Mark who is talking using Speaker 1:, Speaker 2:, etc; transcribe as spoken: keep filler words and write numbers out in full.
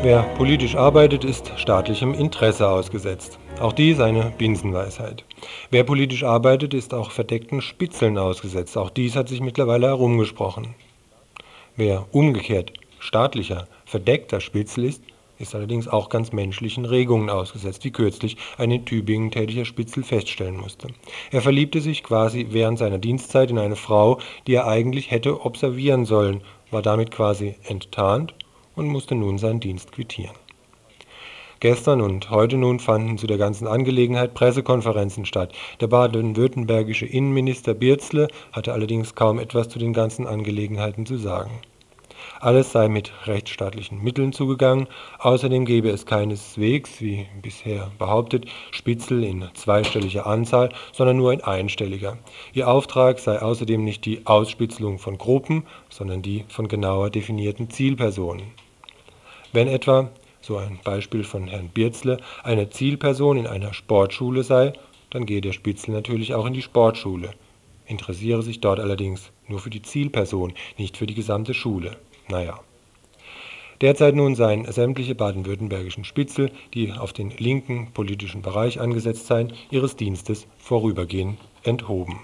Speaker 1: Wer politisch arbeitet, ist staatlichem Interesse ausgesetzt. Auch dies eine Binsenweisheit. Wer politisch arbeitet, ist auch verdeckten Spitzeln ausgesetzt. Auch dies hat sich mittlerweile herumgesprochen. Wer umgekehrt staatlicher, verdeckter Spitzel ist, ist allerdings auch ganz menschlichen Regungen ausgesetzt, wie kürzlich ein in Tübingen tätiger Spitzel feststellen musste. Er verliebte sich quasi während seiner Dienstzeit in eine Frau, die er eigentlich hätte observieren sollen, war damit quasi enttarnt und musste nun seinen Dienst quittieren. Gestern und heute nun fanden zu der ganzen Angelegenheit Pressekonferenzen statt. Der baden-württembergische Innenminister Bierzle hatte allerdings kaum etwas zu den ganzen Angelegenheiten zu sagen. Alles sei mit rechtsstaatlichen Mitteln zugegangen, außerdem gebe es keineswegs, wie bisher behauptet, Spitzel in zweistelliger Anzahl, sondern nur in einstelliger. Ihr Auftrag sei außerdem nicht die Ausspitzelung von Gruppen, sondern die von genauer definierten Zielpersonen. Wenn etwa, so ein Beispiel von Herrn Bierzle, eine Zielperson in einer Sportschule sei, dann gehe der Spitzel natürlich auch in die Sportschule, interessiere sich dort allerdings nur für die Zielperson, nicht für die gesamte Schule. Naja. Derzeit nun seien sämtliche baden-württembergischen Spitzel, die auf den linken politischen Bereich angesetzt seien, ihres Dienstes vorübergehend enthoben.